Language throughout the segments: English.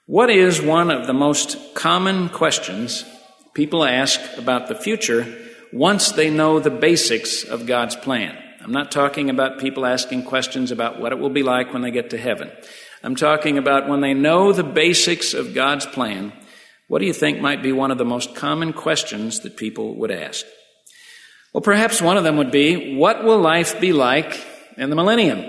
What is one of the most common questions people ask about the future once they know the basics of God's plan? I'm not talking about people asking questions about what it will be like when they get to heaven. I'm talking about when they know the basics of God's plan. What do you think might be one of the most common questions that people would ask? Well, perhaps one of them would be, what will life be like in the millennium?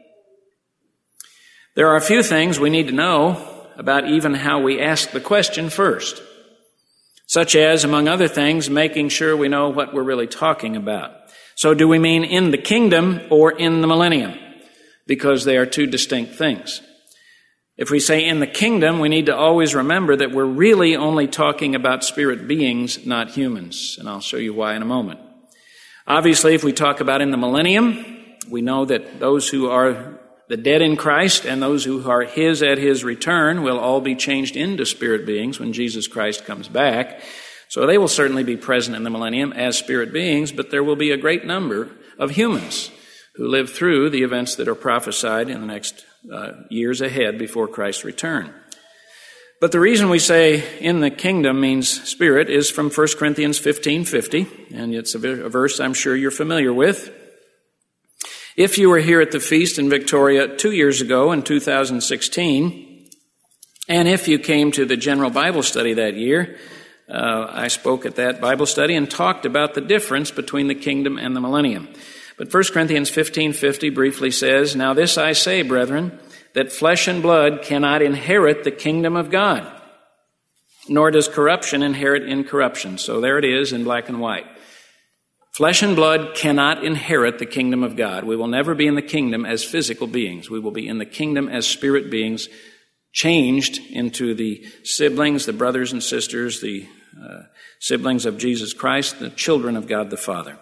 There are a few things we need to know about even how we ask the question first, such as, among other things, making sure we know what we're really talking about. So do we mean in the kingdom or in the millennium? Because they are two distinct things. If we say in the kingdom, we need to always remember that we're really only talking about spirit beings, not humans. And I'll show you why in a moment. Obviously, if we talk about in the millennium, we know that those who are the dead in Christ and those who are His at His return will all be changed into spirit beings when Jesus Christ comes back. So they will certainly be present in the millennium as spirit beings, but there will be a great number of humans who live through the events that are prophesied in the next years ahead before Christ's return. But the reason we say in the kingdom means spirit is from 1 Corinthians 15:50, and it's a verse I'm sure you're familiar with. If you were here at the feast in Victoria 2 years ago in 2016, and if you came to the general Bible study that year, I spoke at that Bible study and talked about the difference between the kingdom and the millennium. But 1 Corinthians 15:50 briefly says, "Now this I say, brethren, that flesh and blood cannot inherit the kingdom of God, nor does corruption inherit incorruption." So there it is in black and white. Flesh and blood cannot inherit the kingdom of God. We will never be in the kingdom as physical beings. We will be in the kingdom as spirit beings, changed into the siblings, the brothers and sisters, the siblings of Jesus Christ, the children of God the Father.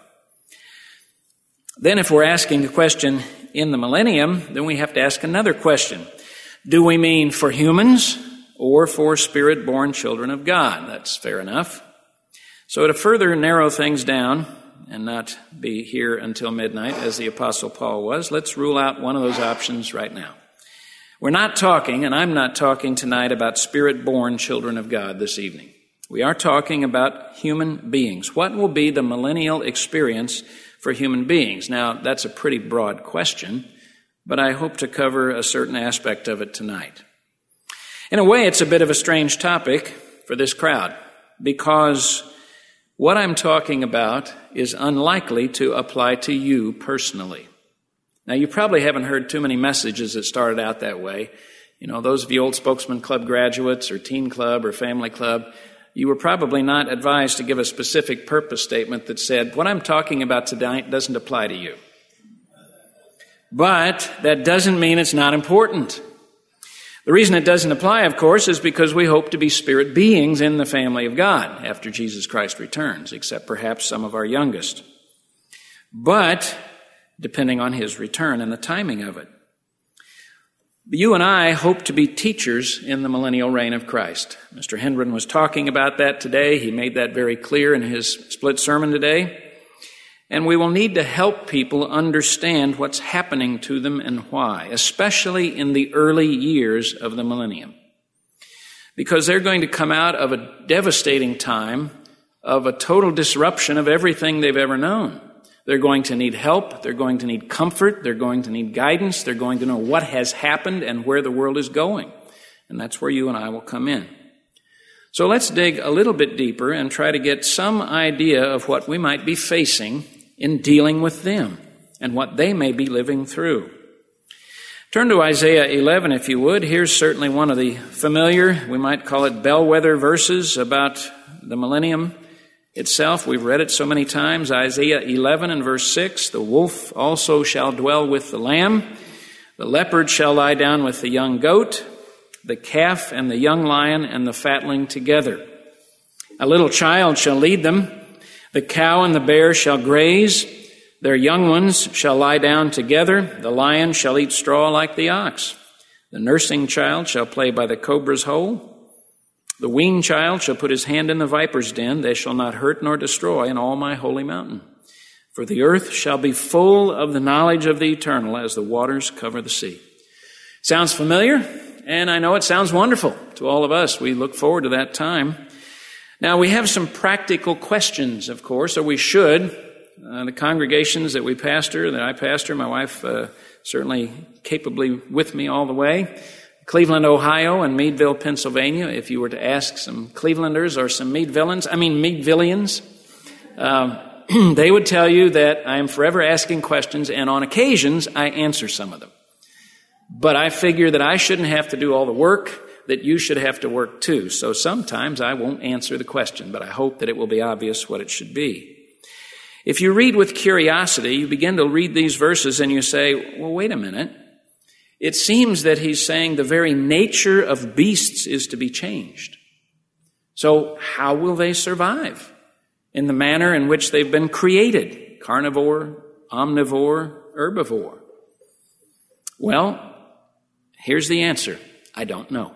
Then if we're asking a question in the millennium, then we have to ask another question. Do we mean for humans or for spirit-born children of God? That's fair enough. So to further narrow things down and not be here until midnight, as the Apostle Paul was, let's rule out one of those options right now. We're not talking, and I'm not talking tonight about spirit-born children of God this evening. We are talking about human beings. What will be the millennial experience for human beings? Now, that's a pretty broad question, but I hope to cover a certain aspect of it tonight. In a way, it's a bit of a strange topic for this crowd, because what I'm talking about is unlikely to apply to you personally. Now, you probably haven't heard too many messages that started out that way. You know, those of you Old Spokesman Club graduates or Teen Club or Family Club, you were probably not advised to give a specific purpose statement that said, what I'm talking about tonight doesn't apply to you. But that doesn't mean it's not important. The reason it doesn't apply, of course, is because we hope to be spirit beings in the family of God after Jesus Christ returns, except perhaps some of our youngest. But depending on His return and the timing of it. You and I hope to be teachers in the millennial reign of Christ. Mr. Hendren was talking about that today. He made that very clear in his split sermon today. And we will need to help people understand what's happening to them and why, especially in the early years of the millennium. Because they're going to come out of a devastating time of a total disruption of everything they've ever known. They're going to need help. They're going to need comfort. They're going to need guidance. They're going to know what has happened and where the world is going. And that's where you and I will come in. So let's dig a little bit deeper and try to get some idea of what we might be facing in dealing with them and what they may be living through. Turn to Isaiah 11, if you would. Here's certainly one of the familiar, we might call it bellwether verses about the millennium itself. We've read it so many times. Isaiah 11 and verse 6, "The wolf also shall dwell with the lamb. The leopard shall lie down with the young goat. The calf and the young lion and the fatling together. A little child shall lead them. The cow and the bear shall graze. Their young ones shall lie down together. The lion shall eat straw like the ox. The nursing child shall play by the cobra's hole. The weaned child shall put his hand in the viper's den. They shall not hurt nor destroy in all my holy mountain. For the earth shall be full of the knowledge of the eternal as the waters cover the sea." Sounds familiar? and I know it sounds wonderful to all of us. We look forward to that time. Now, we have some practical questions, of course, or we should. The congregations that we pastor, that I pastor, my wife certainly capably with me all the way. Cleveland, Ohio, and Meadville, Pennsylvania. If you were to ask some Clevelanders or some Meadvillians, they would tell you that I am forever asking questions, and on occasions, I answer some of them. But I figure that I shouldn't have to do all the work, that you should have to work too. So sometimes I won't answer the question, but I hope that it will be obvious what it should be. If you read with curiosity, you begin to read these verses and you say, well, wait a minute. It seems that he's saying the very nature of beasts is to be changed. So how will they survive in the manner in which they've been created? Carnivore, omnivore, herbivore. Well, here's the answer. I don't know.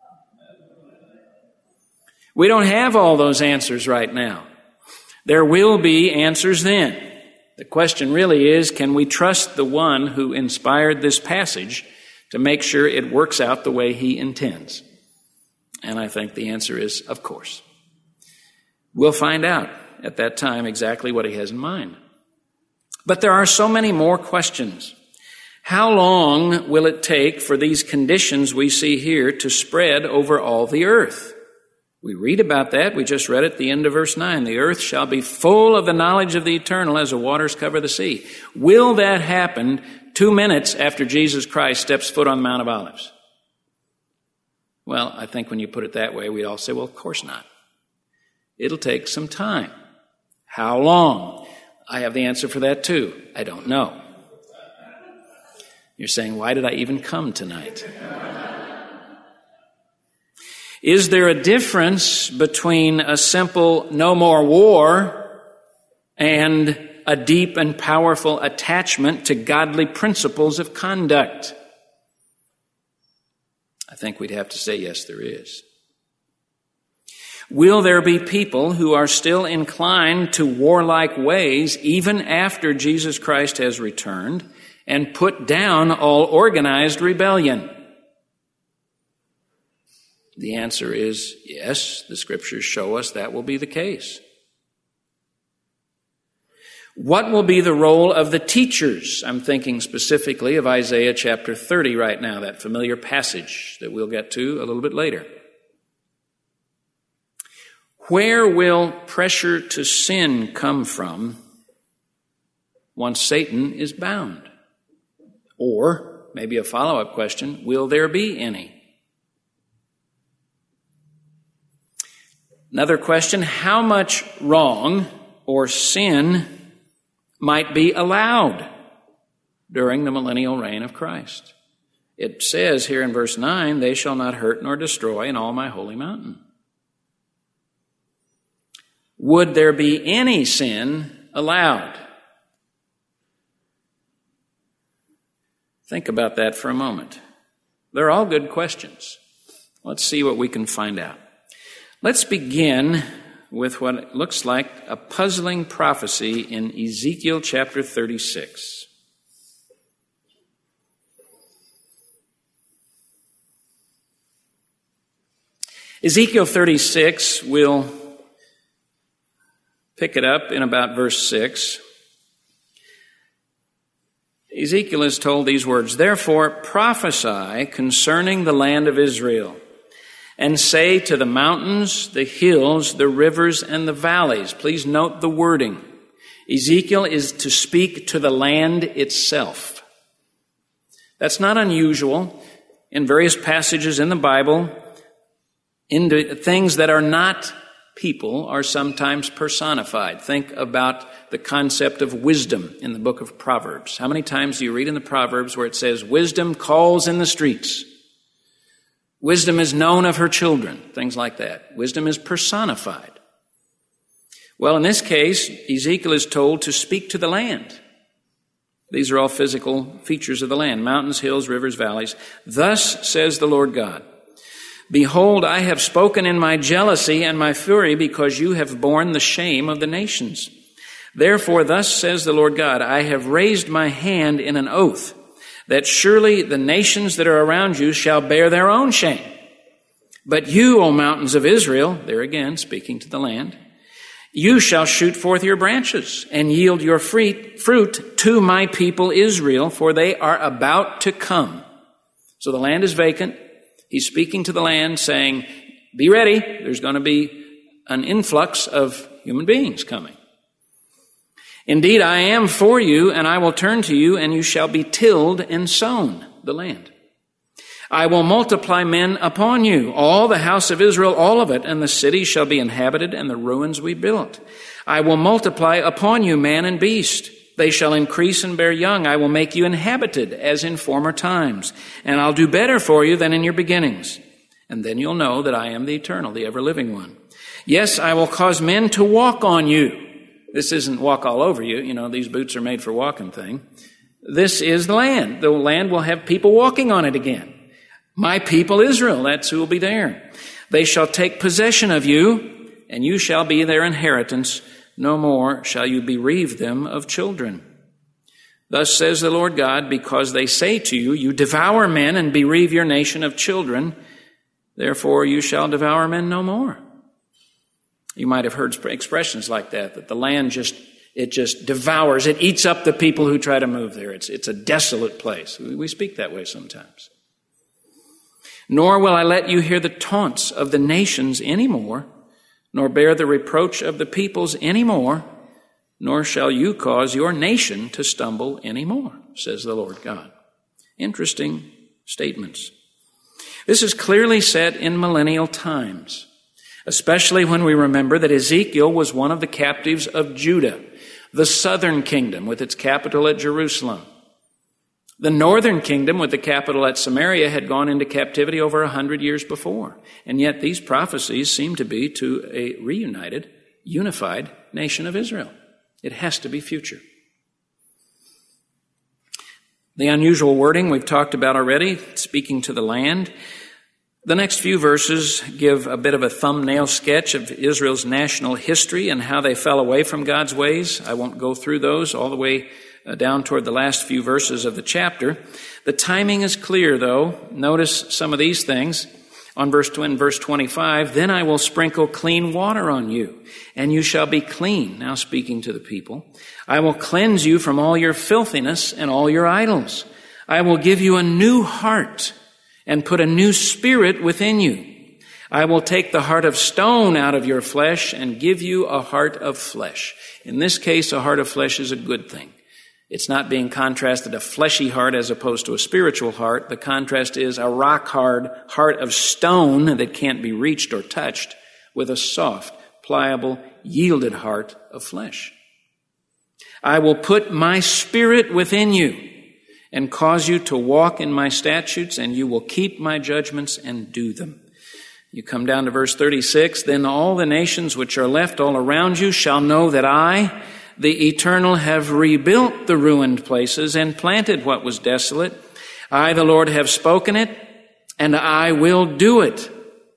We don't have all those answers right now. There will be answers then. The question really is, can we trust the one who inspired this passage to make sure it works out the way he intends? And I think the answer is, of course. We'll find out at that time exactly what he has in mind. But there are so many more questions. How long will it take for these conditions we see here to spread over all the earth? We read about that. We just read at the end of verse 9. The earth shall be full of the knowledge of the eternal as the waters cover the sea. Will that happen 2 minutes after Jesus Christ steps foot on the Mount of Olives? Well, I think when you put it that way, we all say, well, of course not. It'll take some time. How long? I have the answer for that too. I don't know. You're saying, why did I even come tonight? Is there a difference between a simple no more war and a deep and powerful attachment to godly principles of conduct? I think we'd have to say, yes, there is. Will there be people who are still inclined to warlike ways even after Jesus Christ has returned and put down all organized rebellion? The answer is yes, the scriptures show us that will be the case. What will be the role of the teachers? I'm thinking specifically of Isaiah chapter 30 right now, that familiar passage that we'll get to a little bit later. Where will pressure to sin come from once Satan is bound? Or, maybe a follow-up question, will there be any? Another question, how much wrong or sin might be allowed during the millennial reign of Christ? It says here in verse 9, they shall not hurt nor destroy in all my holy mountain. Would there be any sin allowed? Think about that for a moment. They're all good questions. Let's see what we can find out. Let's begin with what looks like a puzzling prophecy in Ezekiel chapter 36. Ezekiel 36, we'll pick it up in about verse 6. Ezekiel is told these words, therefore prophesy concerning the land of Israel, and say to the mountains, the hills, the rivers, and the valleys. Please note the wording. Ezekiel is to speak to the land itself. That's not unusual. In various passages in the Bible, into things that are not people are sometimes personified. Think about the concept of wisdom in the book of Proverbs. How many times do you read in the Proverbs where it says, wisdom calls in the streets? Wisdom is known of her children, things like that. Wisdom is personified. Well, in this case, Ezekiel is told to speak to the land. These are all physical features of the land, mountains, hills, rivers, valleys. Thus says the Lord God, behold, I have spoken in my jealousy and my fury because you have borne the shame of the nations. Therefore, thus says the Lord God, I have raised my hand in an oath. that surely the nations that are around you shall bear their own shame. But you, O mountains of Israel," there again speaking to the land, "you shall shoot forth your branches and yield your fruit to my people Israel, for they are about to come." So the land is vacant. He's speaking to the land saying, be ready. There's going to be an influx of human beings coming. "Indeed, I am for you, and I will turn to you, and you shall be tilled and sown," the land. "I will multiply men upon you, all the house of Israel, all of it, and the city shall be inhabited, and the ruins we built. I will multiply upon you man and beast. They shall increase and bear young. I will make you inhabited as in former times, and I'll do better for you than in your beginnings. And then you'll know that I am the eternal, the ever-living one. Yes, I will cause men to walk on you." This isn't walk all over you. These boots are made for walking thing. This is the land. The land will have people walking on it again. My people Israel, that's who will be there. "They shall take possession of you, and you shall be their inheritance. No more shall you bereave them of children. Thus says the Lord God, because they say to you, you devour men and bereave your nation of children, therefore you shall devour men no more." You might have heard expressions like that the land just devours, it eats up the people who try to move there. It's a desolate place. We speak that way sometimes. "Nor will I let you hear the taunts of the nations anymore, nor bear the reproach of the peoples anymore, nor shall you cause your nation to stumble anymore, says the Lord God." Interesting statements. This is clearly set in millennial times, especially when we remember that Ezekiel was one of the captives of Judah, the southern kingdom with its capital at Jerusalem. The northern kingdom with the capital at Samaria had gone into captivity over 100 years before. And yet these prophecies seem to be to a reunited, unified nation of Israel. It has to be future. The unusual wording we've talked about already, speaking to the land. The next few verses give a bit of a thumbnail sketch of Israel's national history and how they fell away from God's ways. I won't go through those all the way down toward the last few verses of the chapter. The timing is clear, though. Notice some of these things. In verse 25, "Then I will sprinkle clean water on you, and you shall be clean." Now speaking to the people. "I will cleanse you from all your filthiness and all your idols. I will give you a new heart and put a new spirit within you. I will take the heart of stone out of your flesh and give you a heart of flesh." In this case, a heart of flesh is a good thing. It's not being contrasted a fleshy heart as opposed to a spiritual heart. The contrast is a rock-hard heart of stone that can't be reached or touched with a soft, pliable, yielded heart of flesh. "I will put my spirit within you and cause you to walk in my statutes, and you will keep my judgments and do them." You come down to verse 36, "Then all the nations which are left all around you shall know that I, the Eternal, have rebuilt the ruined places and planted what was desolate. I, the Lord, have spoken it, and I will do it."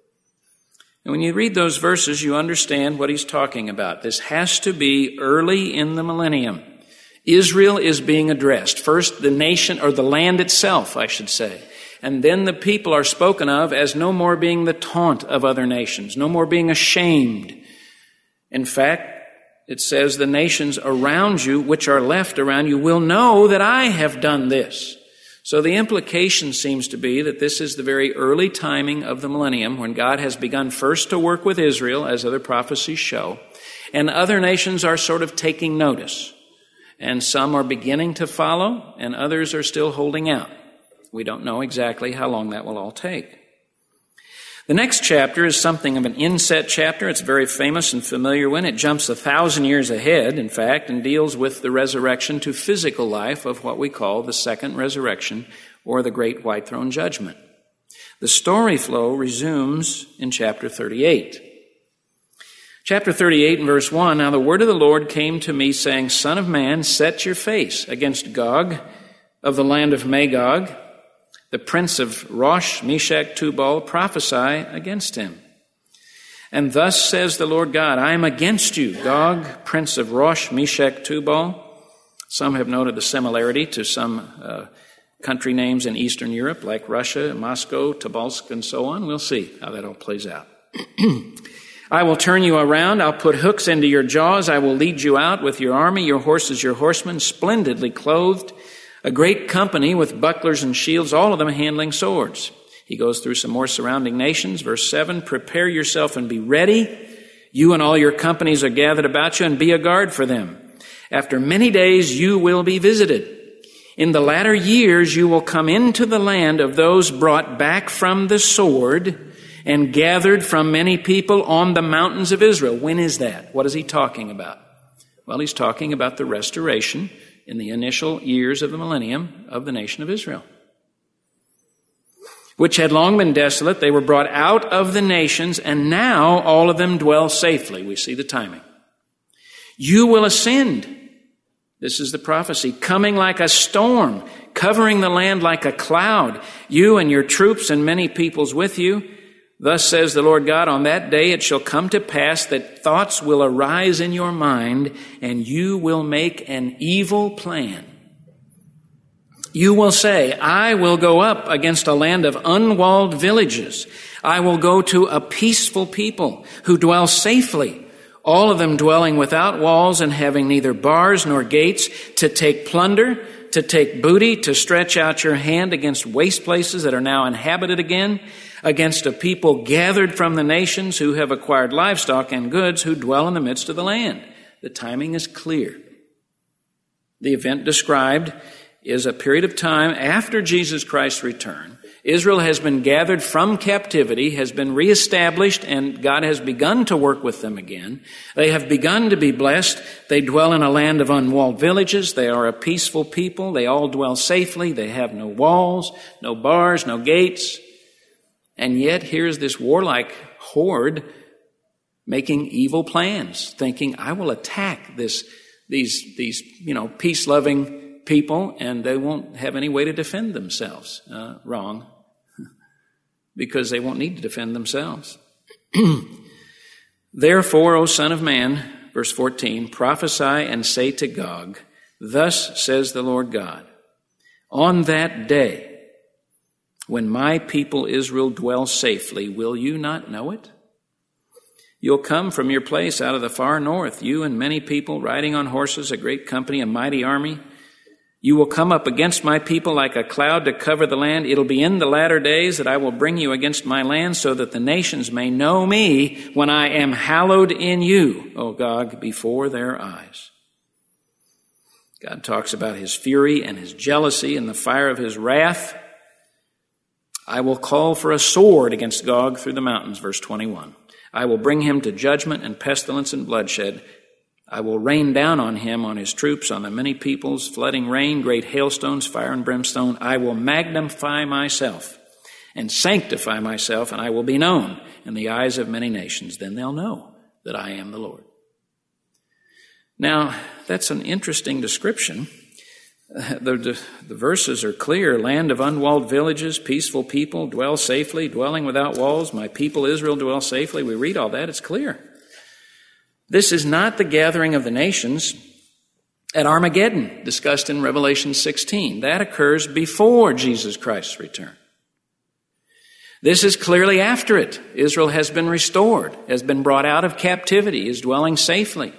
And when you read those verses, you understand what he's talking about. This has to be early in the millennium. Israel is being addressed. First, the nation, or the land itself, I should say. And then the people are spoken of as no more being the taunt of other nations, no more being ashamed. In fact, it says, "The nations around you, which are left around you, will know that I have done this." So the implication seems to be that this is the very early timing of the millennium when God has begun first to work with Israel, as other prophecies show, and other nations are sort of taking notice. And some are beginning to follow, and others are still holding out. We don't know exactly how long that will all take. The next chapter is something of an inset chapter. It's a very famous and familiar one. It jumps 1,000 years ahead, in fact, and deals with the resurrection to physical life of what we call the second resurrection, or the great white throne judgment. The story flow resumes in chapter 38. Chapter 38 and verse 1, "Now the word of the Lord came to me, saying, Son of man, set your face against Gog of the land of Magog, the prince of Rosh, Meshach, Tubal, prophesy against him. And thus says the Lord God, I am against you, Gog, prince of Rosh, Meshach, Tubal." Some have noted the similarity to some country names in Eastern Europe like Russia, Moscow, Tobolsk, and so on. We'll see how that all plays out. I will turn you around. I'll put hooks into your jaws. I will lead you out with your army, your horses, your horsemen, splendidly clothed, a great company with bucklers and shields, all of them handling swords. He goes through some more surrounding nations. Verse 7, prepare yourself and be ready. You and all your companies are gathered about you, and be a guard for them. After many days you will be visited. In the latter years you will come into the land of those brought back from the sword and gathered from many people on the mountains of Israel. When is that? What is he talking about? Well, he's talking about the restoration in the initial years of the millennium of the nation of Israel, which had long been desolate. They were brought out of the nations, and now all of them dwell safely. We see the timing. You will ascend. This is the prophecy, coming like a storm, covering the land like a cloud, you and your troops and many peoples with you. Thus says the Lord God, on that day it shall come to pass that thoughts will arise in your mind, and you will make an evil plan. You will say, I will go up against a land of unwalled villages. I will go to a peaceful people who dwell safely, all of them dwelling without walls and having neither bars nor gates, to take plunder, to take booty, to stretch out your hand against waste places that are now inhabited again, against a people gathered from the nations who have acquired livestock and goods, who dwell in the midst of the land. The timing is clear. The event described is a period of time after Jesus Christ's return. Israel has been gathered from captivity, has been reestablished, and God has begun to work with them again. They have begun to be blessed. They dwell in a land of unwalled villages. They are a peaceful people. They all dwell safely. They have no walls, no bars, no gates. And yet here's this warlike horde making evil plans, thinking, I will attack these peace-loving people, and they won't have any way to defend themselves. Wrong. Because they won't need to defend themselves. Therefore, O Son of Man, verse 14, prophesy and say to Gog, thus says the Lord God, on that day, when my people Israel dwells safely, will you not know it? You'll come from your place out of the far north, you and many people riding on horses, a great company, a mighty army. You will come up against my people like a cloud to cover the land. It'll be in the latter days that I will bring you against my land, so that the nations may know me when I am hallowed in you, O Gog, before their eyes. God talks about his fury and his jealousy and the fire of his wrath. I will call for a sword against Gog through the mountains, verse 21. I will bring him to judgment and pestilence and bloodshed. I will rain down on him, on his troops, on the many peoples, flooding rain, great hailstones, fire and brimstone. I will magnify myself and sanctify myself, and I will be known in the eyes of many nations. Then they'll know that I am the Lord. Now, that's an interesting description. The verses are clear. Land of unwalled villages, peaceful people, dwell safely, dwelling without walls. My people Israel dwell safely. We read all that. It's clear. This is not the gathering of the nations at Armageddon, discussed in Revelation 16. That occurs before Jesus Christ's return. This is clearly after it. Israel has been restored, has been brought out of captivity, is dwelling safely.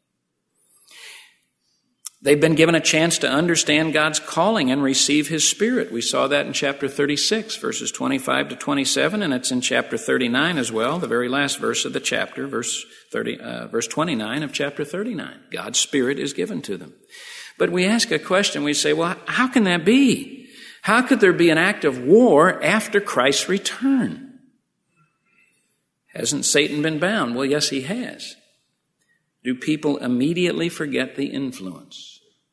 They've been given a chance to understand God's calling and receive his Spirit. We saw that in chapter 36, verses 25 to 27, and it's in chapter 39 as well, the very last verse of the chapter, verse 29 of chapter 39. God's Spirit is given to them. But we ask a question, we say, well, how can that be? How could there be an act of war after Christ's return? Hasn't Satan been bound? Well, yes, he has. Do people immediately forget the influence?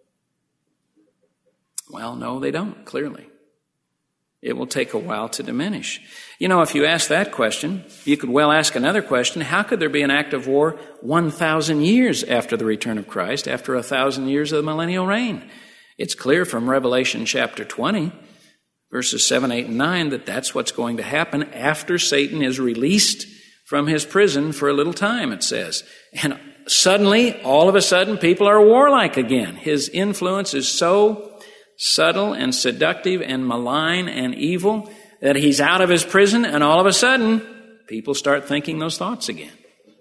Well, no, they don't, clearly. It will take a while to diminish. You know, if you ask that question, you could well ask another question. How could there be an act of war 1,000 years after the return of Christ, after 1,000 years of the millennial reign? It's clear from Revelation chapter 20, verses 7, 8, and 9, that that's what's going to happen after Satan is released from his prison for a little time, it says. And suddenly, all of a sudden, people are warlike again. His influence is so subtle and seductive and malign and evil, that he's out of his prison, and all of a sudden, people start thinking those thoughts again.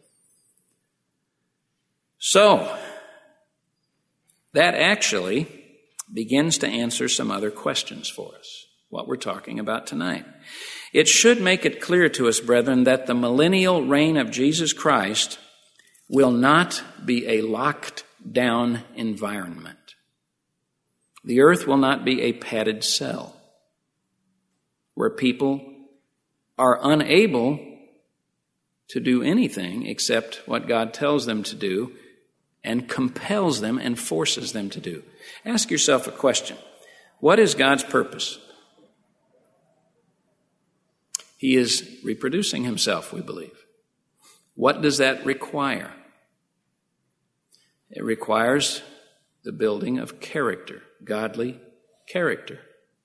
So, that actually begins to answer some other questions for us, what we're talking about tonight. It should make it clear to us, brethren, that the millennial reign of Jesus Christ will not be a locked down environment. The earth will not be a padded cell where people are unable to do anything except what God tells them to do and compels them and forces them to do. Ask yourself a question. What is God's purpose? He is reproducing himself, we believe. What does that require? It requires the building of character, godly character.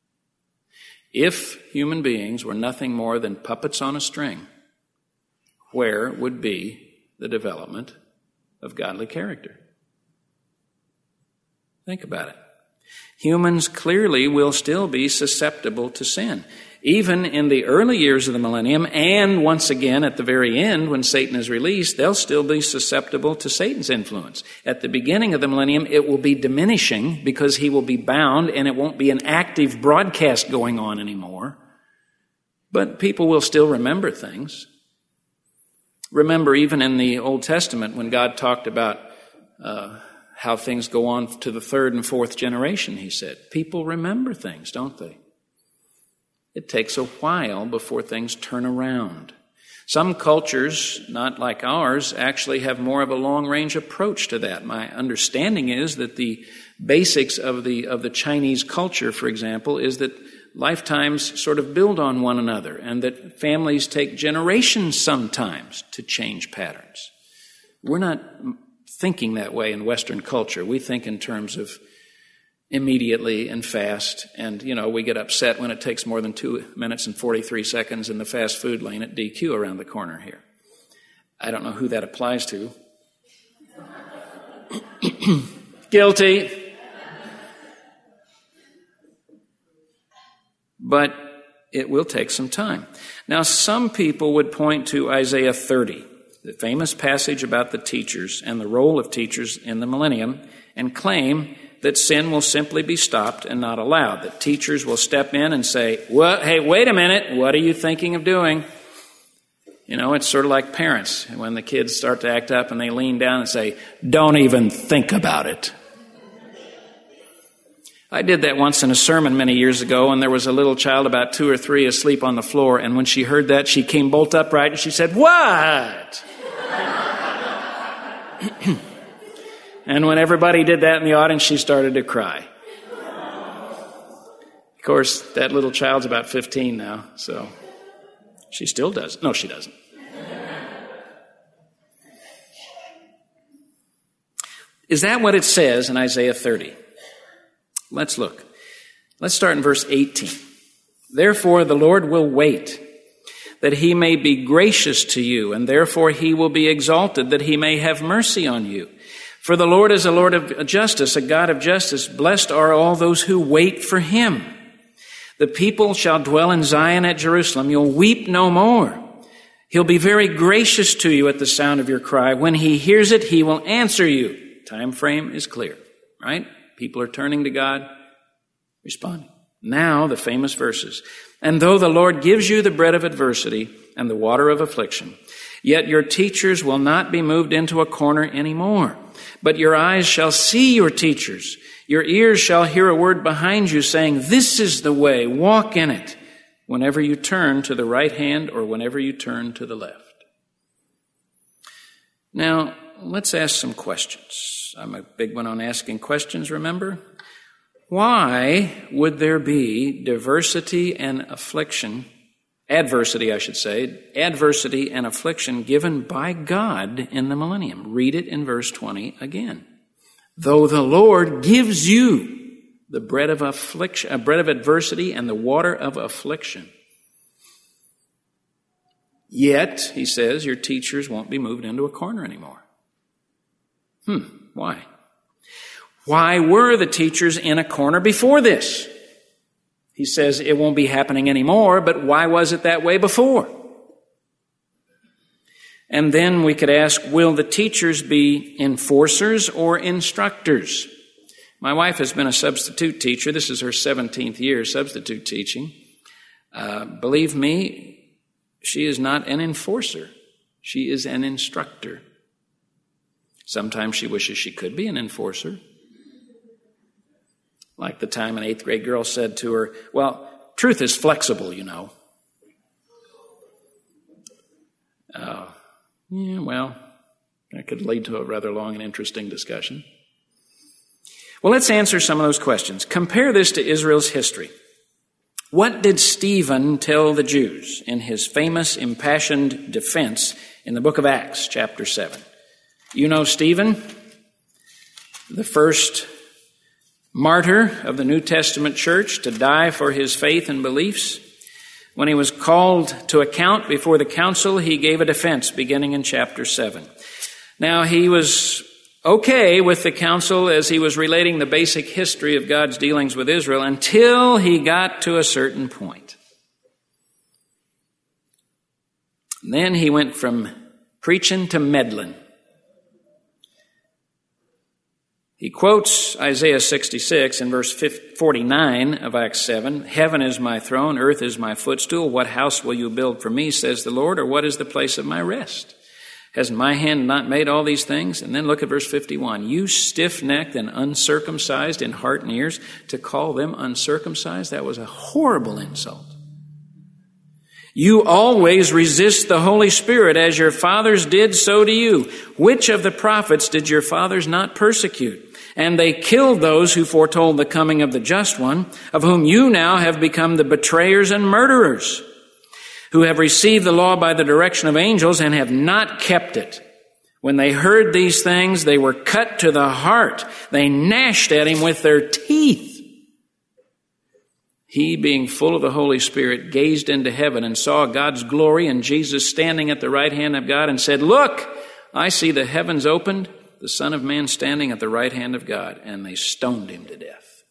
If human beings were nothing more than puppets on a string, where would be the development of godly character? Think about it. Humans clearly will still be susceptible to sin. Even in the early years of the millennium, and once again at the very end when Satan is released, they'll still be susceptible to Satan's influence. At the beginning of the millennium, it will be diminishing because he will be bound and it won't be an active broadcast going on anymore. But people will still remember things. Remember, even in the Old Testament, when God talked about how things go on to the third and fourth generation, he said, people remember things, don't they? It takes a while before things turn around. Some cultures, not like ours, actually have more of a long-range approach to that. My understanding is that the basics of the Chinese culture, for example, is that lifetimes sort of build on one another and that families take generations sometimes to change patterns. We're not thinking that way in Western culture. We think in terms of immediately and fast, and we get upset when it takes more than 2 minutes and 43 seconds in the fast food lane at DQ around the corner here. I don't know who that applies to. Guilty. But it will take some time. Now, some people would point to Isaiah 30, the famous passage about the teachers and the role of teachers in the millennium, and claim that sin will simply be stopped and not allowed, that teachers will step in and say, hey, wait a minute, what are you thinking of doing? It's sort of like parents, when the kids start to act up and they lean down and say, don't even think about it. I did that once in a sermon many years ago, and there was a little child about 2 or 3 asleep on the floor, and when she heard that, she came bolt upright and she said, what? And when everybody did that in the audience, she started to cry. Of course, that little child's about 15 now, so she still does. No, she doesn't. Is that what it says in Isaiah 30? Let's look. Let's start in verse 18. Therefore, the Lord will wait, that he may be gracious to you, and therefore he will be exalted, that he may have mercy on you. For the Lord is a Lord of justice, a God of justice. Blessed are all those who wait for him. The people shall dwell in Zion at Jerusalem. You'll weep no more. He'll be very gracious to you at the sound of your cry. When he hears it, he will answer you. Time frame is clear, right? People are turning to God, responding. Now, the famous verses. And though the Lord gives you the bread of adversity and the water of affliction, yet your teachers will not be moved into a corner anymore. But your eyes shall see your teachers. Your ears shall hear a word behind you saying, this is the way, walk in it, whenever you turn to the right hand or whenever you turn to the left. Now, let's ask some questions. I'm a big one on asking questions, remember? Why would there be adversity and affliction given by God in the millennium? Read it in verse 20 again. Though the Lord gives you the bread of affliction, bread of adversity and the water of affliction, yet, he says, your teachers won't be moved into a corner anymore. Why? Why were the teachers in a corner before this? He says it won't be happening anymore, but why was it that way before? And then we could ask, will the teachers be enforcers or instructors? My wife has been a substitute teacher. This is her 17th year substitute teaching. Believe me, she is not an enforcer. She is an instructor. Sometimes she wishes she could be an enforcer. Like the time an 8th grade girl said to her, well, truth is flexible, you know. Yeah, well, that could lead to a rather long and interesting discussion. Well, let's answer some of those questions. Compare this to Israel's history. What did Stephen tell the Jews in his famous impassioned defense in the book of Acts, chapter 7? You know Stephen, the first martyr of the New Testament church to die for his faith and beliefs. When he was called to account before the council, he gave a defense beginning in chapter 7. Now, he was okay with the council as he was relating the basic history of God's dealings with Israel until he got to a certain point. And then he went from preaching to meddling. He quotes Isaiah 66 in verse 49 of Acts 7. Heaven is my throne, earth is my footstool. What house will you build for me, says the Lord, or what is the place of my rest? Has my hand not made all these things? And then look at verse 51. You stiff-necked and uncircumcised in heart and ears, to call them uncircumcised, that was a horrible insult. You always resist the Holy Spirit, as your fathers did, so do you. Which of the prophets did your fathers not persecute? And they killed those who foretold the coming of the Just One, of whom you now have become the betrayers and murderers, who have received the law by the direction of angels and have not kept it. When they heard these things, they were cut to the heart. They gnashed at him with their teeth. He, being full of the Holy Spirit, gazed into heaven and saw God's glory and Jesus standing at the right hand of God and said, Look, I see the heavens opened, the Son of Man standing at the right hand of God. And they stoned him to death.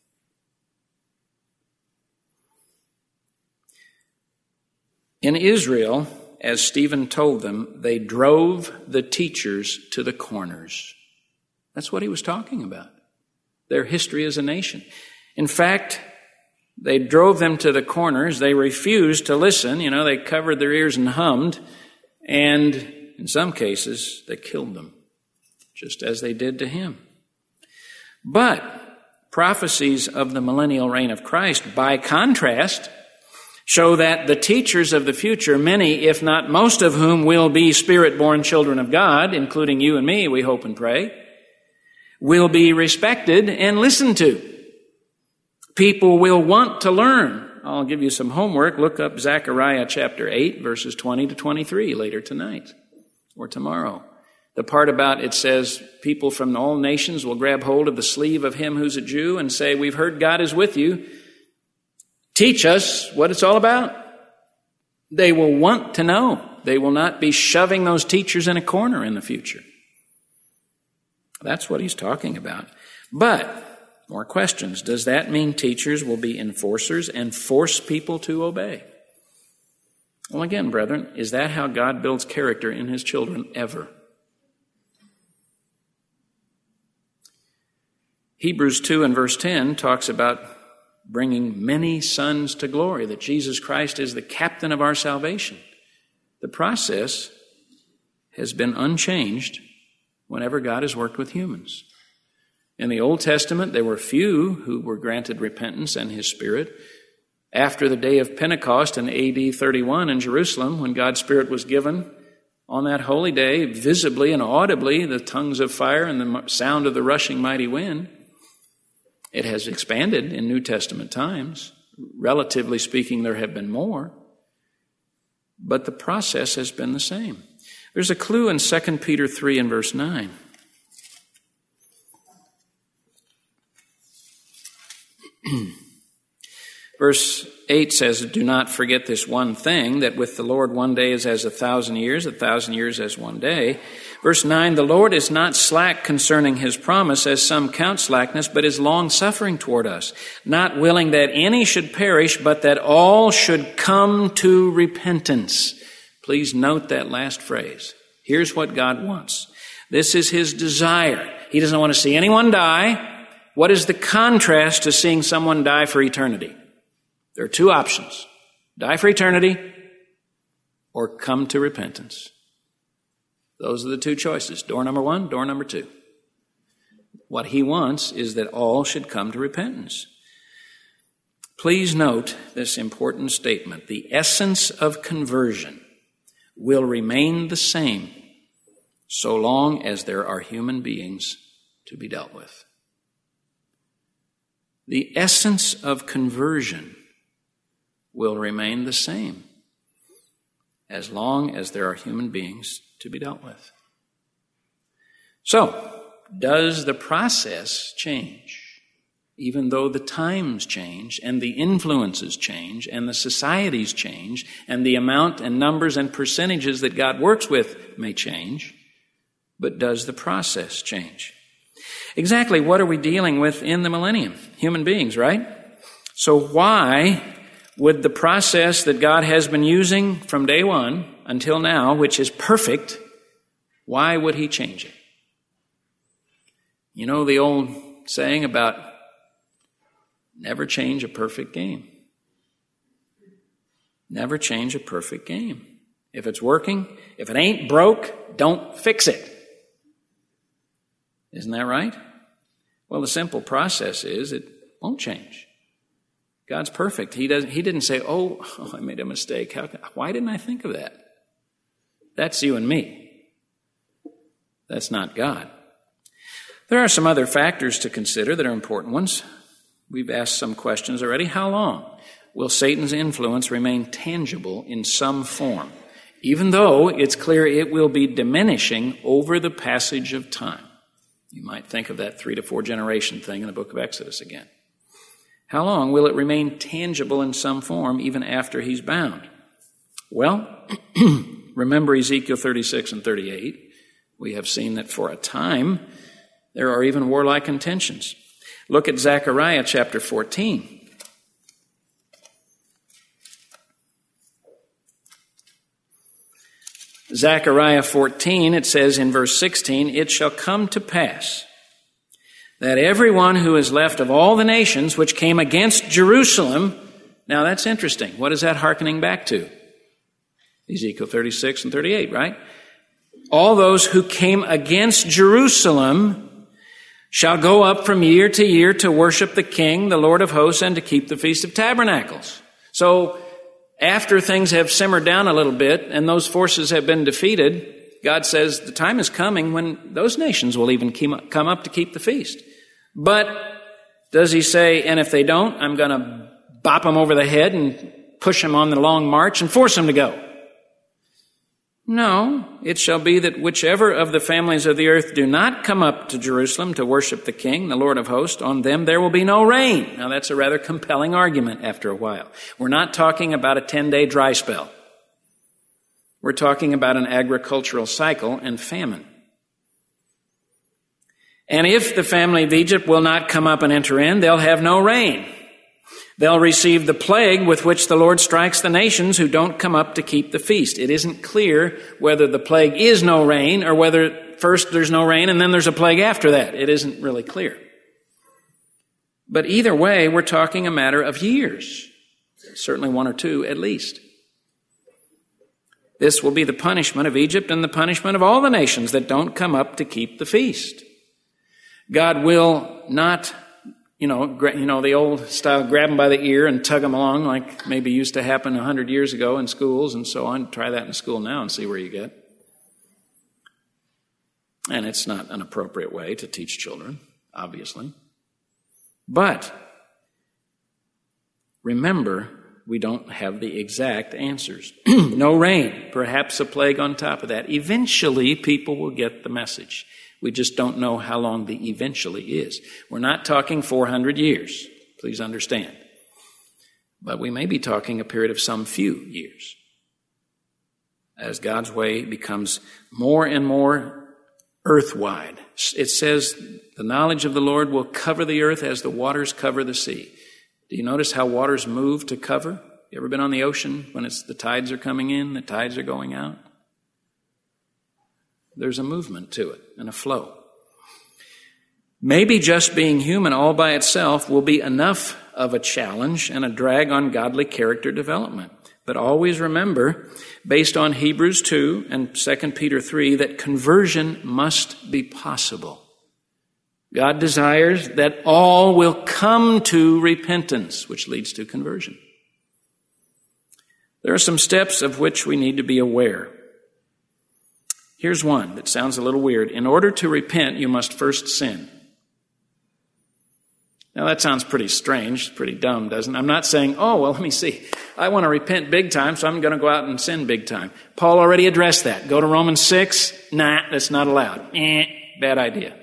In Israel, as Stephen told them, they drove the teachers to the corners. That's what he was talking about. Their history as a nation. In fact, they drove them to the corners. They refused to listen. They covered their ears and hummed. And in some cases, they killed them, just as they did to him. But prophecies of the millennial reign of Christ, by contrast, show that the teachers of the future, many, if not most of whom will be Spirit-born children of God, including you and me, we hope and pray, will be respected and listened to. People will want to learn. I'll give you some homework. Look up Zechariah chapter 8, verses 20 to 23 later tonight or tomorrow. The part about it says people from all nations will grab hold of the sleeve of him who's a Jew and say, we've heard God is with you. Teach us what it's all about. They will want to know. They will not be shoving those teachers in a corner in the future. That's what he's talking about. But more questions. Does that mean teachers will be enforcers and force people to obey? Well, again, brethren, is that how God builds character in his children ever? Hebrews 2 and verse 10 talks about bringing many sons to glory, that Jesus Christ is the captain of our salvation. The process has been unchanged whenever God has worked with humans. In the Old Testament, there were few who were granted repentance and his Spirit. After the day of Pentecost in AD 31 in Jerusalem, when God's Spirit was given on that holy day, visibly and audibly, the tongues of fire and the sound of the rushing mighty wind, it has expanded in New Testament times. Relatively speaking, there have been more. But the process has been the same. There's a clue in 2 Peter 3 and verse 9. Verse 8 says, do not forget this one thing, that with the Lord 1 day is as 1,000 years, 1,000 years as 1 day. Verse 9, the Lord is not slack concerning his promise, as some count slackness, but is long-suffering toward us, not willing that any should perish, but that all should come to repentance. Please note that last phrase. Here's what God wants. This is his desire. He doesn't want to see anyone die. What is the contrast to seeing someone die for eternity? There are two options. Die for eternity or come to repentance. Those are the two choices. Door number one, door number two. What he wants is that all should come to repentance. Please note this important statement. The essence of conversion will remain the same so long as there are human beings to be dealt with. The essence of conversion will remain the same as long as there are human beings to be dealt with. So, does the process change? Even though the times change and the influences change and the societies change and the amount and numbers and percentages that God works with may change, but does the process change? Exactly what are we dealing with in the millennium? Human beings, right? So why would the process that God has been using from day one until now, which is perfect, why would he change it? You know the old saying about never change a perfect game. Never change a perfect game. If it's working, if it ain't broke, don't fix it. Isn't that right? Well, the simple process is it won't change. God's perfect. He didn't say, oh, I made a mistake. Why didn't I think of that? That's you and me. That's not God. There are some other factors to consider that are important ones. We've asked some questions already. How long will Satan's influence remain tangible in some form, even though it's clear it will be diminishing over the passage of time? You might think of that 3 to 4 generation thing in the book of Exodus again. How long will it remain tangible in some form even after he's bound? Well, remember Ezekiel 36 and 38. We have seen that for a time there are even warlike intentions. Look at Zechariah chapter 14. Zechariah 14, it says in verse 16, it shall come to pass that everyone who is left of all the nations which came against Jerusalem. Now that's interesting. What is that hearkening back to? Ezekiel 36 and 38, right? All those who came against Jerusalem shall go up from year to year to worship the King, the Lord of hosts, and to keep the Feast of Tabernacles. So after things have simmered down a little bit and those forces have been defeated, God says the time is coming when those nations will even come up to keep the feast. But does he say, and if they don't, I'm going to bop them over the head and push them on the long march and force them to go? No, it shall be that whichever of the families of the earth do not come up to Jerusalem to worship the King, the Lord of hosts, on them there will be no rain. Now that's a rather compelling argument after a while. We're not talking about a 10-day dry spell. We're talking about an agricultural cycle and famine. And if the family of Egypt will not come up and enter in, they'll have no rain. They'll receive the plague with which the Lord strikes the nations who don't come up to keep the feast. It isn't clear whether the plague is no rain or whether first there's no rain and then there's a plague after that. It isn't really clear. But either way, we're talking a matter of years, certainly 1 or 2 at least. This will be the punishment of Egypt and the punishment of all the nations that don't come up to keep the feast. God will not, the old style, grab them by the ear and tug them along like maybe used to happen 100 years ago in schools and so on. Try that in school now and see where you get. And it's not an appropriate way to teach children, obviously. But remember, we don't have the exact answers. No rain, perhaps a plague on top of that. Eventually, people will get the message. We just don't know how long the eventually is. We're not talking 400 years. Please understand. But we may be talking a period of some few years, as God's way becomes more and more earth-wide. It says the knowledge of the Lord will cover the earth as the waters cover the sea. Do you notice how waters move to cover? You ever been on the ocean when the tides are coming in, the tides are going out? There's a movement to it and a flow. Maybe just being human all by itself will be enough of a challenge and a drag on godly character development. But always remember, based on Hebrews 2 and 2 Peter 3, that conversion must be possible. God desires that all will come to repentance, which leads to conversion. There are some steps of which we need to be aware. Here's one that sounds a little weird. In order to repent, you must first sin. Now that sounds pretty strange, pretty dumb, doesn't it? I'm not saying, let me see. I want to repent big time, so I'm going to go out and sin big time. Paul already addressed that. Go to Romans 6. Nah, that's not allowed. Bad idea.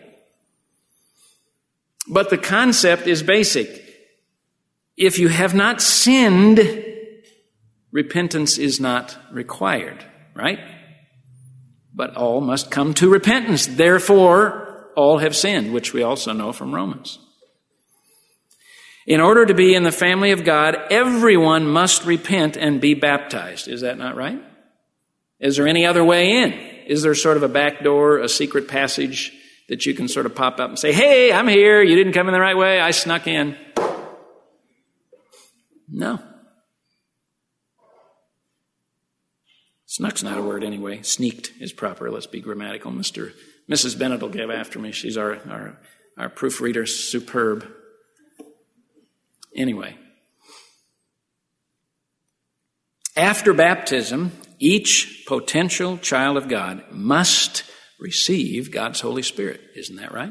But the concept is basic. If you have not sinned, repentance is not required, right? But all must come to repentance. Therefore, all have sinned, which we also know from Romans. In order to be in the family of God, everyone must repent and be baptized. Is that not right? Is there any other way in? Is there sort of a back door, a secret passage that you can sort of pop up and say, hey, I'm here. You didn't come in the right way. I snuck in. No. Snuck's not a word anyway. Sneaked is proper. Let's be grammatical. Mrs. Bennett will give after me. She's our proofreader, superb. Anyway, after baptism, each potential child of God must receive God's Holy Spirit. Isn't that right?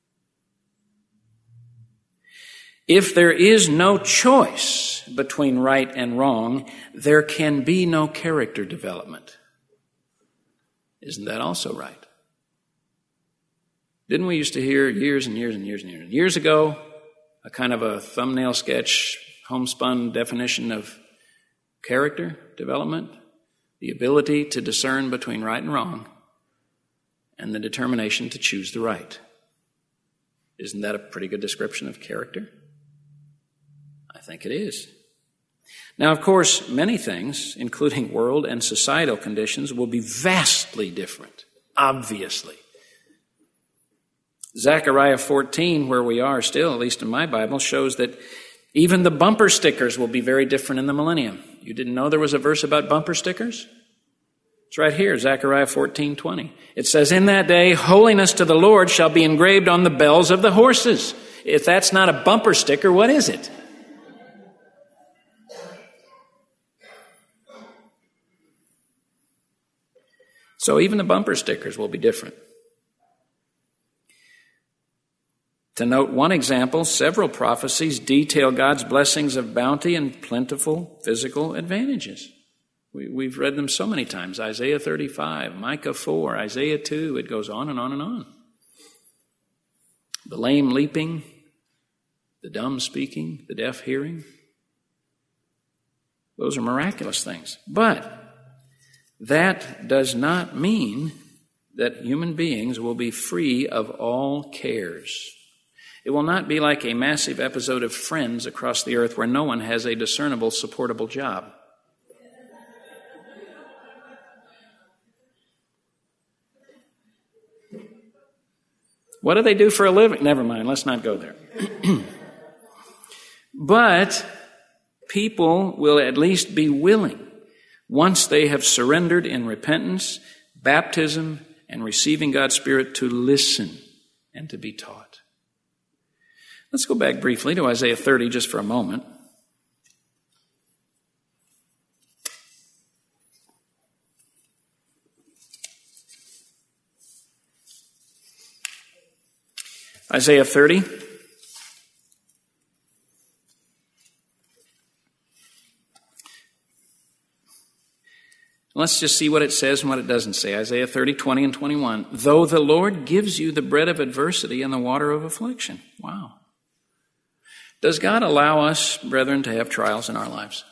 If there is no choice between right and wrong, there can be no character development. Isn't that also right? Didn't we used to hear years ago a kind of a thumbnail sketch, homespun definition of character development? The ability to discern between right and wrong and the determination to choose the right. Isn't that a pretty good description of character? I think it is. Now, of course, many things, including world and societal conditions, will be vastly different, obviously. Zechariah 14, where we are still, at least in my Bible, shows that even the bumper stickers will be very different in the millennium. You didn't know there was a verse about bumper stickers? It's right here, Zechariah 14:20. It says, in that day, holiness to the Lord shall be engraved on the bells of the horses. If that's not a bumper sticker, what is it? So even the bumper stickers will be different. To note one example, several prophecies detail God's blessings of bounty and plentiful physical advantages. We've read them so many times. Isaiah 35, Micah 4, Isaiah 2, it goes on and on and on. The lame leaping, the dumb speaking, the deaf hearing. Those are miraculous things. But that does not mean that human beings will be free of all cares. It will not be like a massive episode of Friends across the earth where no one has a discernible, supportable job. What do they do for a living? Never mind, let's not go there. But people will at least be willing, once they have surrendered in repentance, baptism, and receiving God's Spirit, to listen and to be taught. Let's go back briefly to Isaiah 30 just for a moment. Isaiah 30. Let's just see what it says and what it doesn't say. Isaiah 30, 20 and 21. Though the Lord gives you the bread of adversity and the water of affliction. Wow. Does God allow us, brethren, to have trials in our lives?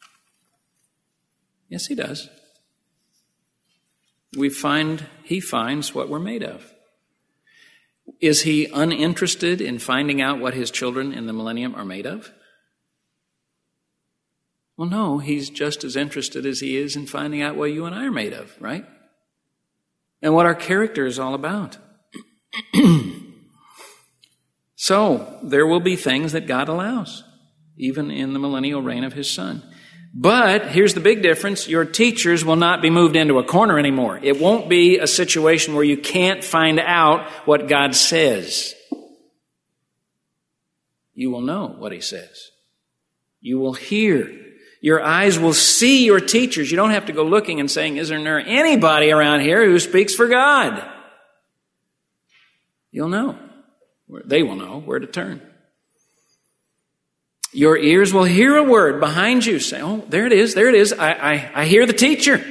Yes, He does. He finds what we're made of. Is He uninterested in finding out what His children in the millennium are made of? Well, no, He's just as interested as He is in finding out what you and I are made of, right? And what our character is all about. So, there will be things that God allows, even in the millennial reign of His Son. But here's the big difference. Your teachers will not be moved into a corner anymore. It won't be a situation where you can't find out what God says. You will know what He says. You will hear. Your eyes will see your teachers. You don't have to go looking and saying, isn't there anybody around here who speaks for God? You'll know. They will know where to turn. Your ears will hear a word behind you. Say, oh, there it is, there it is. I hear the teacher.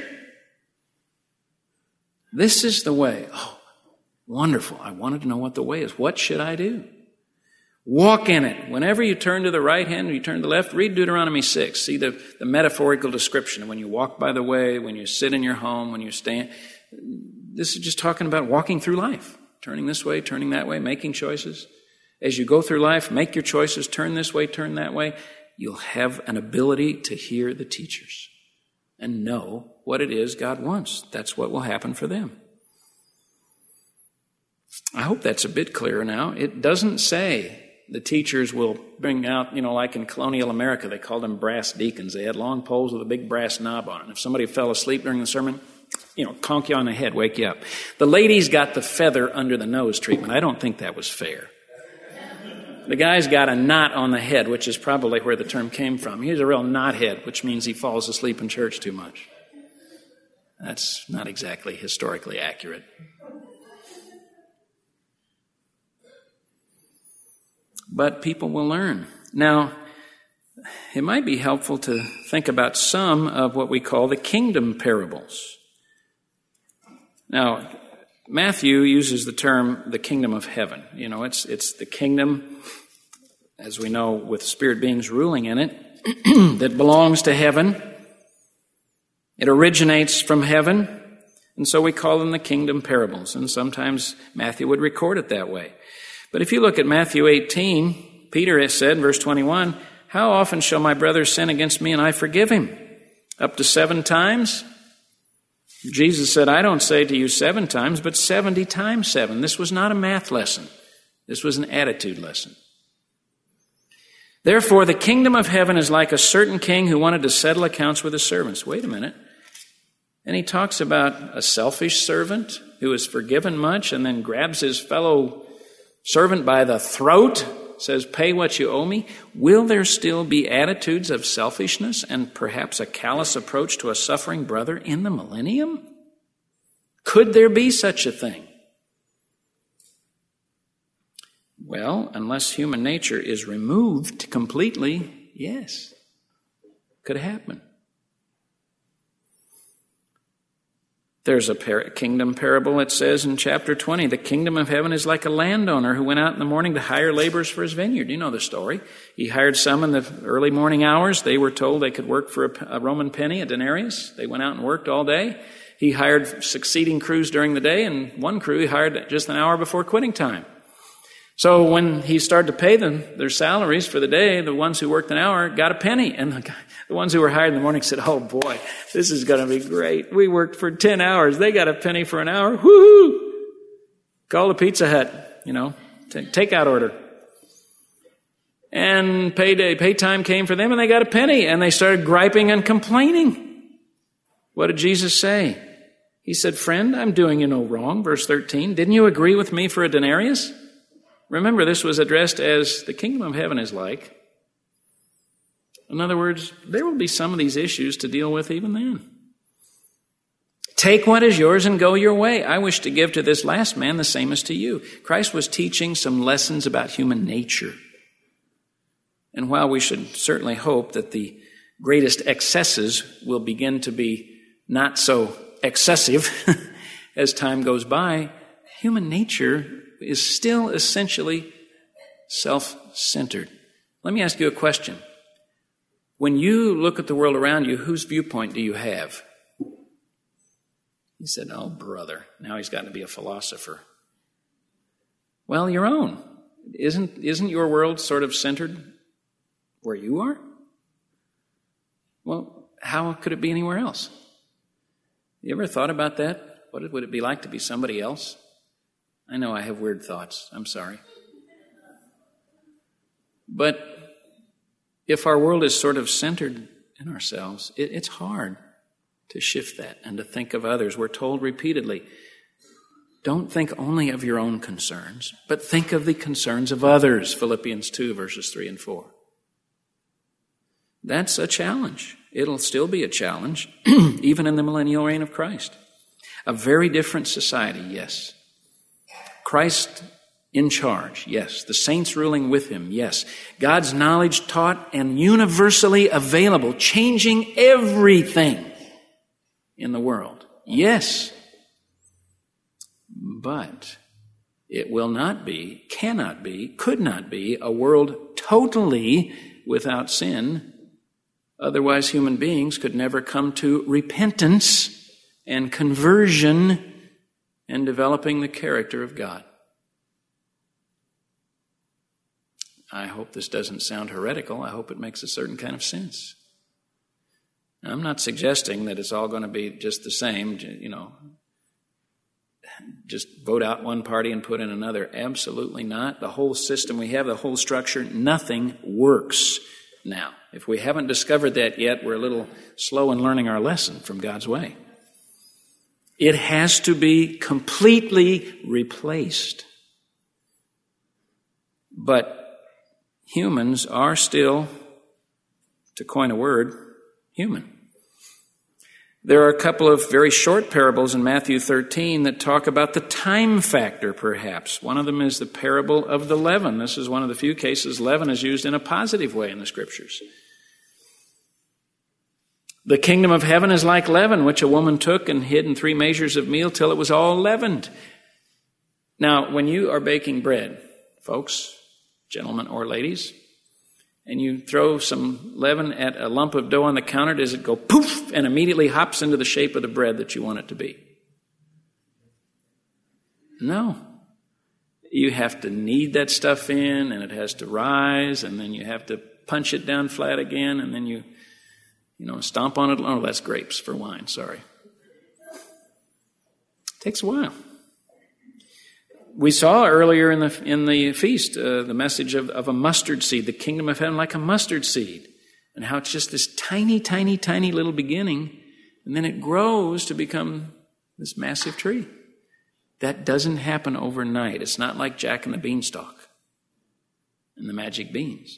This is the way. Oh, wonderful. I wanted to know what the way is. What should I do? Walk in it. Whenever you turn to the right hand or you turn to the left, read Deuteronomy 6. See the metaphorical description. When you walk by the way, when you sit in your home, when you stand. This is just talking about walking through life. Turning this way, turning that way, making choices. As you go through life, make your choices, turn this way, turn that way. You'll have an ability to hear the teachers and know what it is God wants. That's what will happen for them. I hope that's a bit clearer now. It doesn't say the teachers will bring out, like in colonial America, they called them brass deacons. They had long poles with a big brass knob on it. If somebody fell asleep during the sermon, conk you on the head, wake you up. The ladies got the feather under the nose treatment. I don't think that was fair. The guy's got a knot on the head, which is probably where the term came from. He's a real knothead, which means he falls asleep in church too much. That's not exactly historically accurate. But people will learn. Now, it might be helpful to think about some of what we call the kingdom parables. Now, Matthew uses the term the kingdom of heaven. It's the kingdom, as we know, with spirit beings ruling in it, that belongs to heaven. It originates from heaven, and so we call them the kingdom parables. And sometimes Matthew would record it that way. But if you look at Matthew 18, Peter has said, verse 21, how often shall my brother sin against me and I forgive him? Up to 7 times? Jesus said, I don't say to you 7 times, but 70 times 7. This was not a math lesson. This was an attitude lesson. Therefore, the kingdom of heaven is like a certain king who wanted to settle accounts with his servants. Wait a minute. And he talks about a selfish servant who is forgiven much and then grabs his fellow servant by the throat, says, pay what you owe me. Will there still be attitudes of selfishness and perhaps a callous approach to a suffering brother in the millennium? Could there be such a thing? Well, unless human nature is removed completely, yes, could happen. There's a kingdom parable, it says in chapter 20, the kingdom of heaven is like a landowner who went out in the morning to hire laborers for his vineyard. You know the story. He hired some in the early morning hours. They were told they could work for a Roman penny, a denarius. They went out and worked all day. He hired succeeding crews during the day, and one crew he hired just an hour before quitting time. So when he started to pay them their salaries for the day, the ones who worked an hour got a penny. And the ones who were hired in the morning said, oh boy, this is going to be great. We worked for 10 hours. They got a penny for an hour. Woohoo! Call the Pizza Hut, takeout order. And pay time came for them and they got a penny. And they started griping and complaining. What did Jesus say? He said, friend, I'm doing you no wrong. Verse 13, didn't you agree with me for a denarius? Remember, this was addressed as the kingdom of heaven is like. In other words, there will be some of these issues to deal with even then. Take what is yours and go your way. I wish to give to this last man the same as to you. Christ was teaching some lessons about human nature. And while we should certainly hope that the greatest excesses will begin to be not so excessive as time goes by, human nature is still essentially self-centered. Let me ask you a question. When you look at the world around you, whose viewpoint do you have? He said, oh, brother, now he's got to be a philosopher. Well, your own. Isn't your world sort of centered where you are? Well, how could it be anywhere else? You ever thought about that? What would it be like to be somebody else? I know I have weird thoughts. I'm sorry. But if our world is sort of centered in ourselves, it's hard to shift that and to think of others. We're told repeatedly, don't think only of your own concerns, but think of the concerns of others, Philippians 2, verses 3 and 4. That's a challenge. It'll still be a challenge, even in the millennial reign of Christ. A very different society, yes. Christ in charge, yes. The saints ruling with him, yes. God's knowledge taught and universally available, changing everything in the world, yes. But it will not be, cannot be, could not be a world totally without sin. Otherwise, human beings could never come to repentance and conversion and developing the character of God. I hope this doesn't sound heretical. I hope it makes a certain kind of sense. Now, I'm not suggesting that it's all going to be just the same, just vote out one party and put in another. Absolutely not. The whole system we have, the whole structure, nothing works now. If we haven't discovered that yet, we're a little slow in learning our lesson from God's way. It has to be completely replaced. But humans are still, to coin a word, human. There are a couple of very short parables in Matthew 13 that talk about the time factor, perhaps. One of them is the parable of the leaven. This is one of the few cases leaven is used in a positive way in the Scriptures. The kingdom of heaven is like leaven, which a woman took and hid in 3 measures of meal till it was all leavened. Now, when you are baking bread, folks, gentlemen or ladies, and you throw some leaven at a lump of dough on the counter, does it go poof and immediately hops into the shape of the bread that you want it to be? No. You have to knead that stuff in, and it has to rise, and then you have to punch it down flat again, and then you stomp on it. Oh, that's grapes for wine, sorry. It takes a while. We saw earlier in the feast the message of a mustard seed, the kingdom of heaven like a mustard seed, and how it's just this tiny, tiny, tiny little beginning, and then it grows to become this massive tree. That doesn't happen overnight. It's not like Jack and the Beanstalk and the magic beans.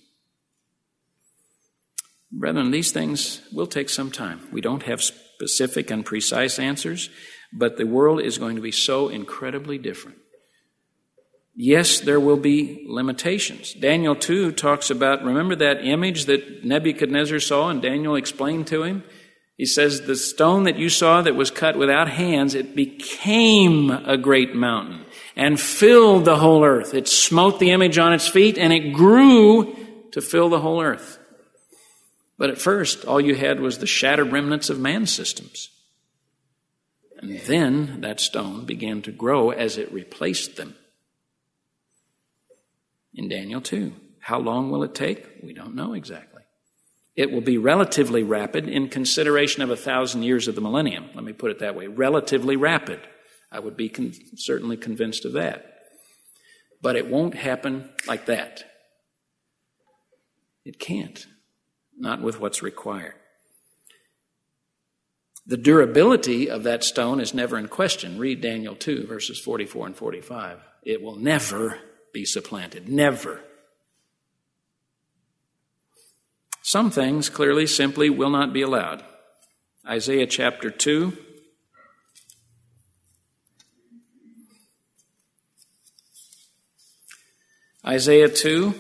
Brethren, these things will take some time. We don't have specific and precise answers, but the world is going to be so incredibly different. Yes, there will be limitations. Daniel 2 talks about, remember that image that Nebuchadnezzar saw and Daniel explained to him? He says, the stone that you saw that was cut without hands, it became a great mountain and filled the whole earth. It smote the image on its feet and it grew to fill the whole earth. But at first, all you had was the shattered remnants of man's systems. And then that stone began to grow as it replaced them. In Daniel 2. How long will it take? We don't know exactly. It will be relatively rapid in consideration of 1,000 years of the millennium. Let me put it that way. Relatively rapid. I would be certainly convinced of that. But it won't happen like that. It can't. Not with what's required. The durability of that stone is never in question. Read Daniel 2, verses 44 and 45. It will never be supplanted. Never. Some things clearly simply will not be allowed. Isaiah chapter 2. Isaiah 2,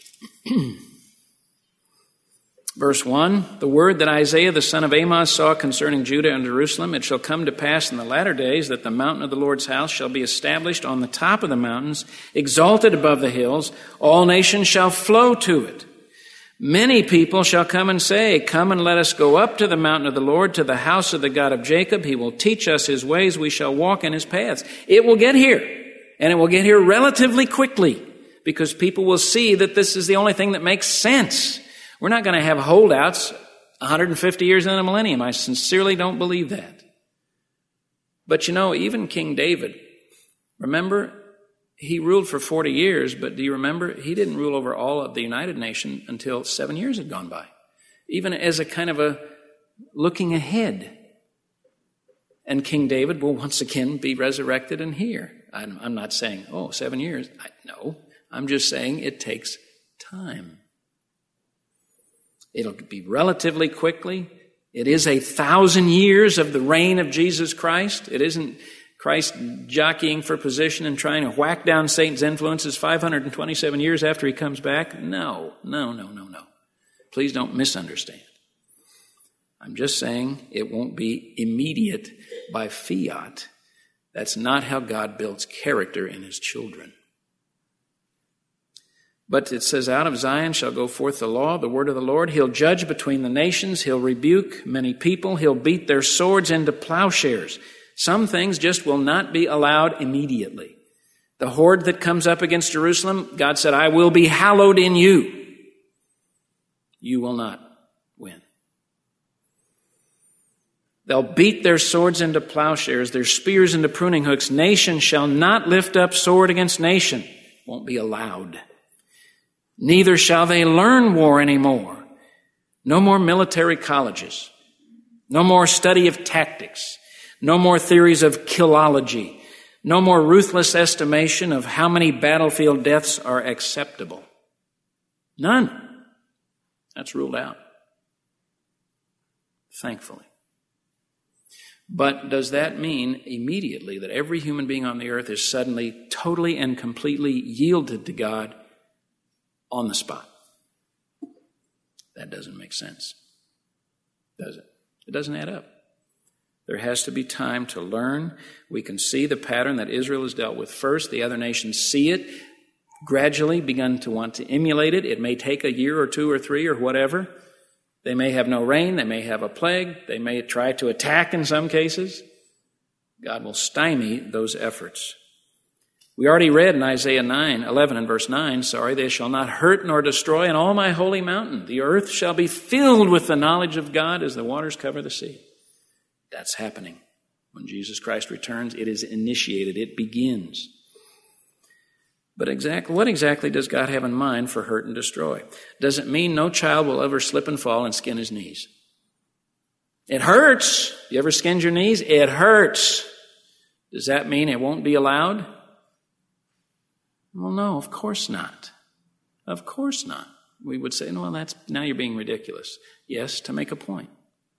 verse 1, the word that Isaiah the son of Amoz saw concerning Judah and Jerusalem, it shall come to pass in the latter days that the mountain of the Lord's house shall be established on the top of the mountains, exalted above the hills. All nations shall flow to it. Many people shall come and say, come and let us go up to the mountain of the Lord, to the house of the God of Jacob. He will teach us his ways. We shall walk in his paths. It will get here, and it will get here relatively quickly, because people will see that this is the only thing that makes sense. We're not going to have holdouts 150 years in the millennium. I sincerely don't believe that. But even King David, remember, he ruled for 40 years, but do you remember? He didn't rule over all of the United Nation until 7 years had gone by, even as a kind of a looking ahead. And King David will once again be resurrected and here. I'm not saying, 7 years. No, I'm just saying it takes time. It'll be relatively quickly. It is 1,000 years of the reign of Jesus Christ. It isn't Christ jockeying for position and trying to whack down Satan's influences 527 years after he comes back. No. Please don't misunderstand. I'm just saying it won't be immediate by fiat. That's not how God builds character in his children. But it says, out of Zion shall go forth the law, the word of the Lord. He'll judge between the nations. He'll rebuke many people. He'll beat their swords into plowshares. Some things just will not be allowed immediately. The horde that comes up against Jerusalem, God said, I will be hallowed in you. You will not win. They'll beat their swords into plowshares, their spears into pruning hooks. Nation shall not lift up sword against nation. Won't be allowed. Neither shall they learn war anymore. No more military colleges. No more study of tactics. No more theories of killology. No more ruthless estimation of how many battlefield deaths are acceptable. None. That's ruled out. Thankfully. But does that mean immediately that every human being on the earth is suddenly totally and completely yielded to God on the spot? That doesn't make sense, does it? It doesn't add up. There has to be time to learn. We can see the pattern that Israel has dealt with first. The other nations see it, gradually begun to want to emulate it. It may take a year or 2 or 3 or whatever. They may have no rain. They may have a plague. They may try to attack in some cases. God will stymie those efforts. We already read in Isaiah 11 and verse 9, they shall not hurt nor destroy in all my holy mountain. The earth shall be filled with the knowledge of God as the waters cover the sea. That's happening. When Jesus Christ returns, it is initiated. It begins. But what exactly does God have in mind for hurt and destroy? Does it mean no child will ever slip and fall and skin his knees? It hurts. You ever skinned your knees? It hurts. Does that mean it won't be allowed? Well, no, of course not. Of course not. We would say, no, now you're being ridiculous. Yes, to make a point.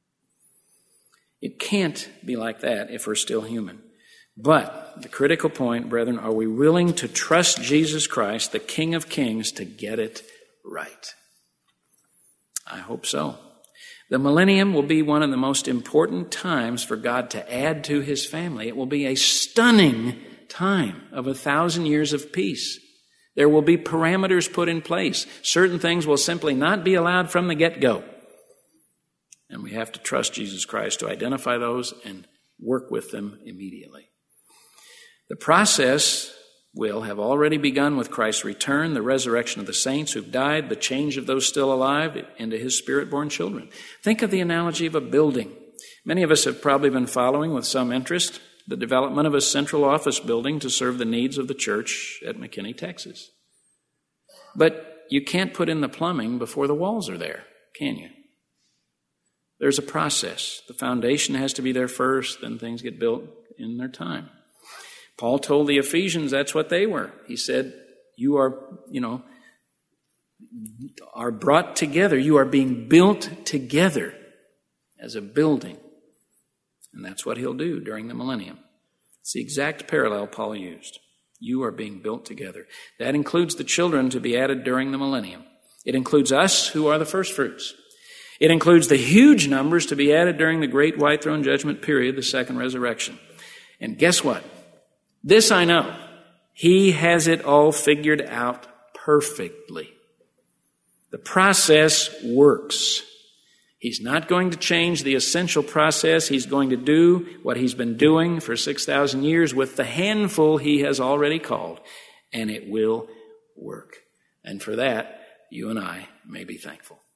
It can't be like that if we're still human. But the critical point, brethren, are we willing to trust Jesus Christ, the King of Kings, to get it right? I hope so. The millennium will be one of the most important times for God to add to his family. It will be a stunning time of 1,000 years of peace. There will be parameters put in place. Certain things will simply not be allowed from the get-go. And we have to trust Jesus Christ to identify those and work with them immediately. The process will have already begun with Christ's return, the resurrection of the saints who've died, the change of those still alive into his Spirit-born children. Think of the analogy of a building. Many of us have probably been following with some interest the development of a central office building to serve the needs of the church at McKinney, Texas. But you can't put in the plumbing before the walls are there, can you? There's a process. The foundation has to be there first, then things get built in their time. Paul told the Ephesians that's what they were. He said, you are brought together. You are being built together as a building. And that's what he'll do during the millennium. It's the exact parallel Paul used. You are being built together. That includes the children to be added during the millennium. It includes us who are the first fruits. It includes the huge numbers to be added during the great white throne judgment period, the second resurrection. And guess what? This I know. He has it all figured out perfectly. The process works. He's not going to change the essential process. He's going to do what he's been doing for 6,000 years with the handful he has already called, and it will work. And for that, you and I may be thankful.